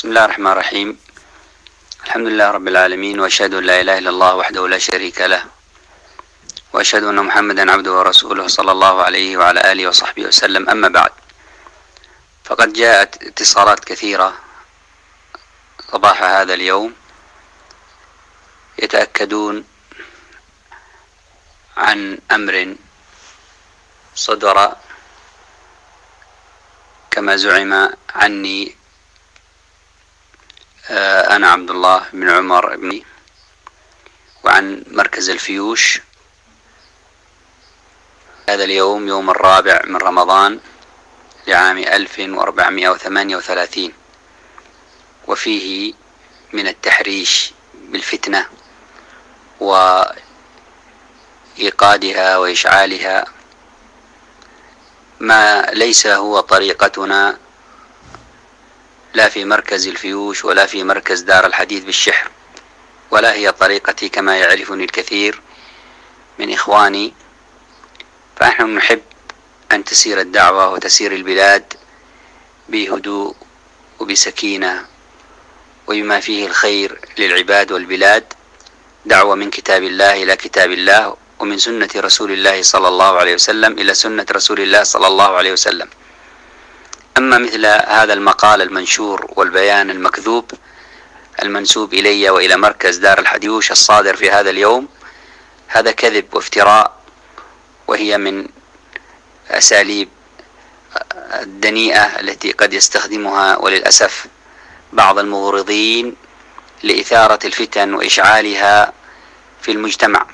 بسم الله الرحمن الرحيم. الحمد لله رب العالمين، وأشهد أن لا إله إلا الله وحده لا شريك له، وأشهد أن محمدا عبده ورسوله صلى الله عليه وعلى آله وصحبه وسلم. أما بعد، فقد جاءت اتصالات كثيرة صباح هذا اليوم يتأكدون عن أمر صدر كما زعم عني أنا عبد الله بن عمر ابني، وعن مركز الفيوش هذا اليوم يوم 4 من رمضان لعام 1438، وفيه من التحريش بالفتنة وإيقادها وإشعالها ما ليس هو طريقتنا، لا في مركز الفيوش ولا في مركز دار الحديث بالشحر، ولا هي طريقتي كما يعرفني الكثير من إخواني. فنحن نحب أن تسير الدعوة وتسير البلاد بهدوء وبسكينة وبما فيه الخير للعباد والبلاد، دعوة من كتاب الله إلى كتاب الله، ومن سنة رسول الله صلى الله عليه وسلم إلى سنة رسول الله صلى الله عليه وسلم. أما مثل هذا المقال المنشور والبيان المكذوب المنسوب إلي وإلى مركز دار الحديوش الصادر في هذا اليوم، هذا كذب وافتراء، وهي من أساليب الدنيئة التي قد يستخدمها وللأسف بعض المغرضين لإثارة الفتن وإشعالها في المجتمع.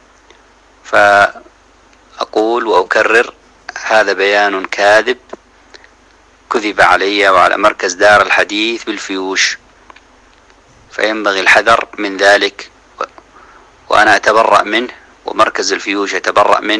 فأقول وأكرر، هذا بيان كاذب كذب علي وعلى مركز دار الحديث بالفيوش، فينبغي الحذر من ذلك، وأنا أتبرأ منه ومركز الفيوش يتبرأ منه.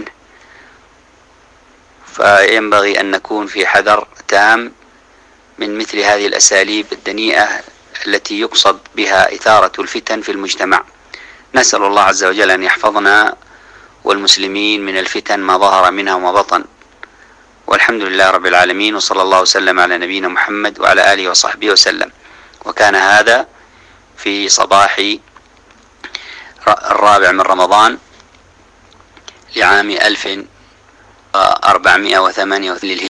فينبغي أن نكون في حذر تام من مثل هذه الأساليب الدنيئة التي يقصد بها إثارة الفتن في المجتمع. نسأل الله عز وجل أن يحفظنا والمسلمين من الفتن ما ظهر منها وما بطن، والحمد لله رب العالمين، وصلى الله وسلم على نبينا محمد وعلى آله وصحبه وسلم. وكان هذا في صباح 4 من رمضان لعام 1438 للهجرة.